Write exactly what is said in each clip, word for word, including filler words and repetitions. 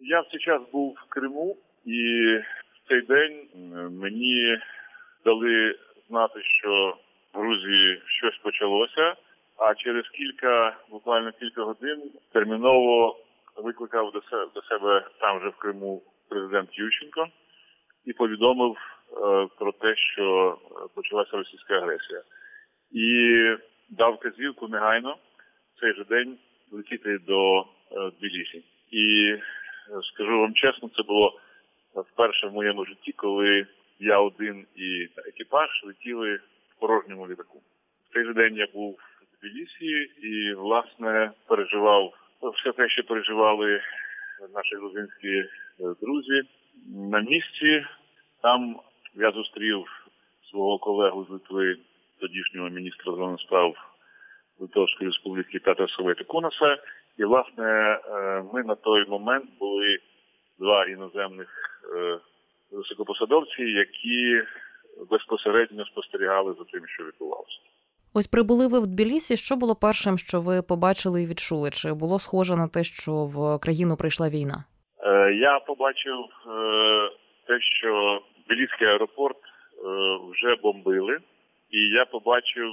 Я в цей час був в Криму, і в цей день мені дали знати, що в Грузії щось почалося, а через кілька, буквально кілька годин, терміново викликав до себе, до себе там же в Криму президент Ющенко і повідомив е, про те, що почалася російська агресія. І дав вказівку негайно в цей же день летіти до е, Тбілісі. І скажу вам чесно, це було вперше в моєму житті, коли я один і екіпаж летіли в порожньому літаку. В цей же день я був в Тбілісі і, власне, переживав все те, що переживали наші грузинські друзі. На місці там я зустрів свого колегу з Литви, тодішнього міністра закордонних справ Литовської Республіки Петра Савойта-Кунаса. І, власне, ми на той момент були два іноземних високопосадовці, які безпосередньо спостерігали за тим, що відбувалося. Ось прибули ви в Тбілісі. Що було першим, що ви побачили і відчули? Чи було схоже на те, що в країну прийшла війна? Я побачив те, що Тбіліський аеропорт вже бомбили. І я побачив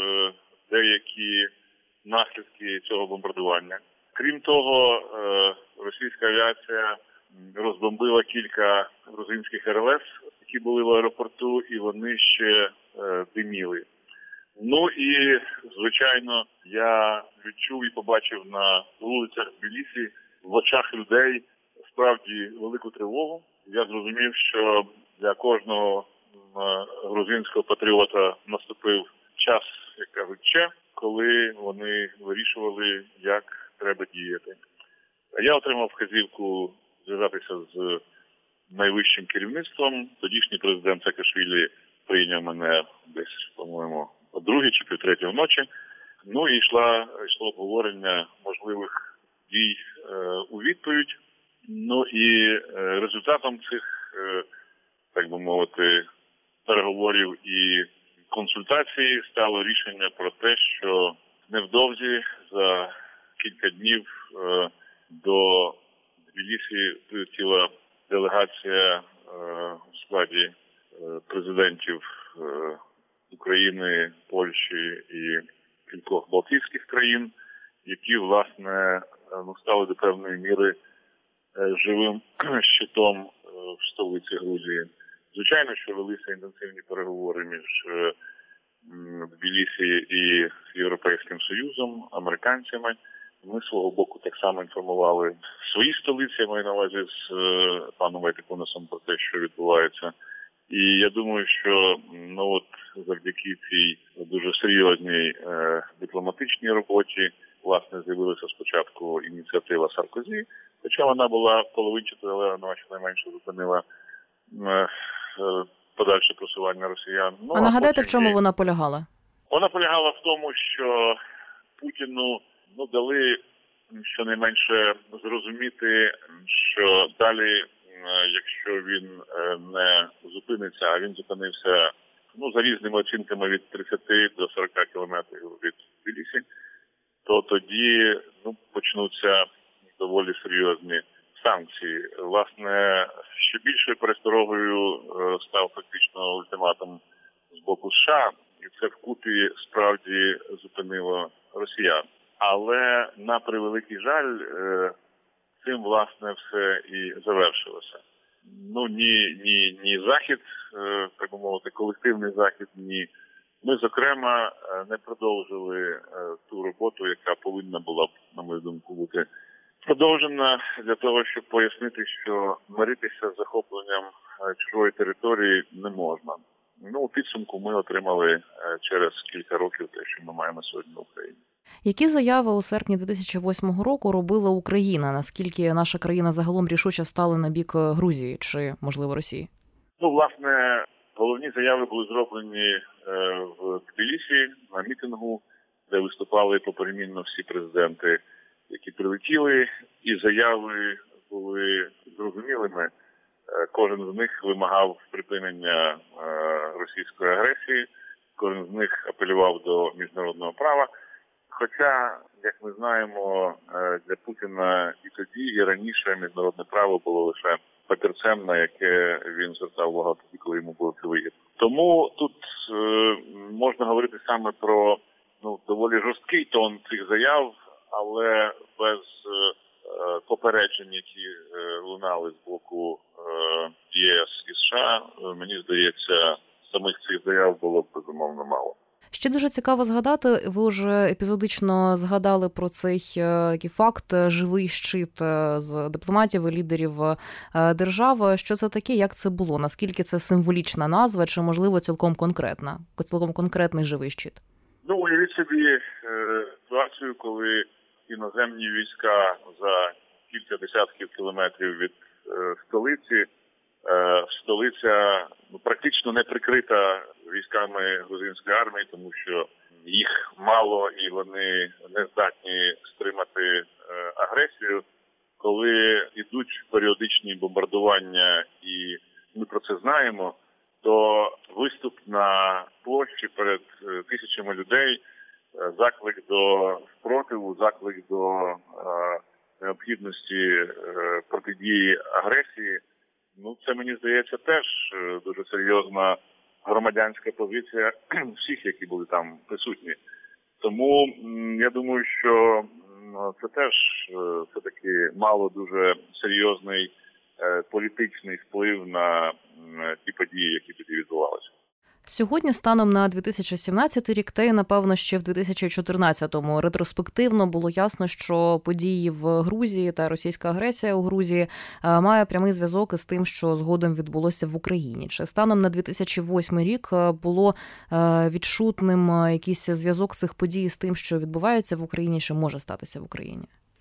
деякі наслідки цього бомбардування. Крім того, російська авіація розбомбила кілька грузинських ер ел ес, які були в аеропорту, і вони ще диміли. Ну і, звичайно, я відчув і побачив на вулицях Тбілісі в очах людей справді велику тривогу. Я зрозумів, що для кожного грузинського патріота наступив час, як кажуть, ще, коли вони вирішували, як треба діяти. Я отримав вказівку зв'язатися з найвищим керівництвом. Тодішній президент Саакашвілі прийняв мене десь, по-моєму, о другій чи пів третій вночі. Ну і йшла, йшло обговорення можливих дій е, у відповідь. Ну і е, результатом цих, е, так би мовити, переговорів і консультацій стало рішення про те, що невдовзі за кілька днів е, до Тбілісі прилетіла делегація е, у складі е, президентів е, України, Польщі і кількох балтійських країн, які, власне, ну, стали до певної міри е, живим щитом е, в столиці Грузії. Звичайно, що велися інтенсивні переговори між е, Тбілісі і Європейським Союзом, американцями. Ми з свого боку так само інформували свої столиці, я маю на увазі з е, паном Войта-Кунасом про те, що відбувається. І я думаю, що ну от завдяки цій дуже серйозній е, дипломатичній роботі, власне, з'явилася спочатку ініціатива Саркозі, хоча вона була половинчатою, але вона щонайменше зупинила е, е, подальше просування росіян. Ну, а нагадайте, а в чому вона полягала? Вона полягала в тому, що Путіну ну, дали щонайменше зрозуміти, що далі, якщо він не зупиниться, а він зупинився ну, за різними оцінками від тридцяти до сорока кілометрів від Тбілісі, то тоді ну, почнуться доволі серйозні санкції. Власне, ще більшою пересторогою став фактично ультиматум з боку США, і це вкупі справді зупинило росіян. Але, на превеликий жаль, цим, власне, все і завершилося. Ну, ні, ні, ні Захід, так би мовити, колективний Захід, ні. Ми, зокрема, не продовжили ту роботу, яка повинна була б, на мою думку, бути продовжена для того, щоб пояснити, що миритися з захопленням чужої території не можна. Ну, у підсумку ми отримали через кілька років те, що ми маємо сьогодні в Україні. Які заяви у серпні дві тисячі восьмого року робила Україна? Наскільки наша країна загалом рішуче стала на бік Грузії чи, можливо, Росії? Ну, власне, головні заяви були зроблені е, в Тбілісі на мітингу, де виступали поперемінно всі президенти, які прилетіли, і заяви були зрозумілими. Е, кожен з них вимагав припинення е, російської агресії, кожен з них апелював до міжнародного права. Хоча, як ми знаємо, для Путіна і тоді і раніше міжнародне право було лише папірцем, на яке він звертав увагу тоді, коли йому було це вигідно. Тому тут е, можна говорити саме про ну доволі жорсткий тон цих заяв, але без е, попереджень, які е, лунали з боку е, ЄС і США, е, мені здається, самих цих заяв було б безумовно мало. Ще дуже цікаво згадати, ви вже епізодично згадали про цей такий факт, живий щит з дипломатів і лідерів держав. Що це таке, як це було? Наскільки це символічна назва, чи, можливо, цілком конкретна, цілком конкретний живий щит? Ну, уявіть собі е, ситуацію, коли іноземні війська за кілька десятків кілометрів від е, столиці, е, столиця ну, практично не прикрита військами грузинської армії, тому що їх мало і вони не здатні стримати е, агресію. Коли йдуть періодичні бомбардування, і ми про це знаємо, то виступ на площі перед е, тисячами людей, е, заклик до спротиву, заклик до е, необхідності е, протидії агресії, ну це, мені здається, теж е, дуже серйозна громадянська позиція всіх, які були там присутні. Тому я думаю, що це теж все-таки мало дуже серйозний політичний вплив на ті події, які тоді відбувалися. Сьогодні, станом на дві тисячі сімнадцятий рік, та й, напевно, ще в дві тисячі чотирнадцятому ретроспективно було ясно, що події в Грузії та російська агресія у Грузії має прямий зв'язок із тим, що згодом відбулося в Україні. Чи станом на дві тисячі восьмий рік було відчутним якийсь зв'язок цих подій з тим, що відбувається в Україні, чи може статися в Україні?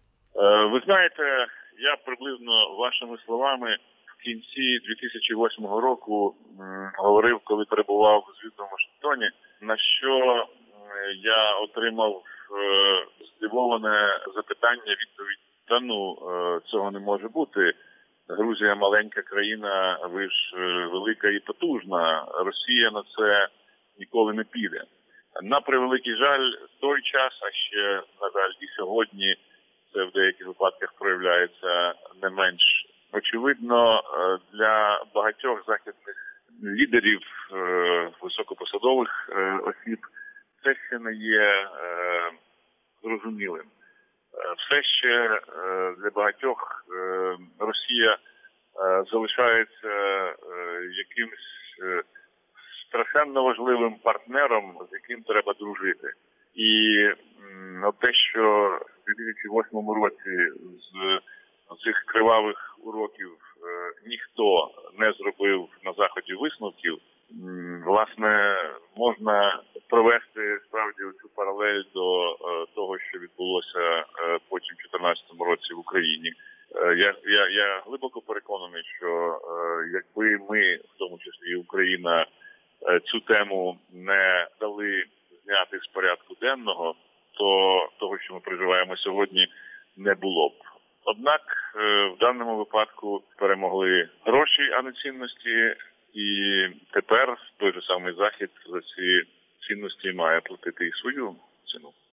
Ви знаєте, я приблизно вашими словами в кінці дві тисячі восьмого року м, говорив, коли перебував з візитом в Вашингтоні, на що я отримав е, здивоване запитання, відповідь: та ну, е, цього не може бути. Грузія маленька країна, ви ж е, велика і потужна. Росія на це ніколи не піде. На превеликий жаль, в той час, а ще, на жаль, і сьогодні, це в деяких випадках проявляється не менш очевидно, для багатьох західних лідерів, високопосадових осіб, це ще не є зрозумілим. Все ще для багатьох Росія залишається якимось страшенно важливим партнером, з яким треба дружити. І те, що в дві тисячі восьмому році з цих кривавих уроків е, ніхто не зробив на Заході висновків, м, власне, можна провести справді цю паралель до е, того, що відбулося е, потім в чотирнадцятому році в Україні. Е, я, я, я глибоко переконаний, що е, якби ми, в тому числі і Україна, е, цю тему не дали зняти з порядку денного, то того, що ми переживаємо сьогодні, не було б. Однак в даному випадку перемогли гроші, а не цінності, і тепер той же самий Захід за ці цінності має платити і свою ціну.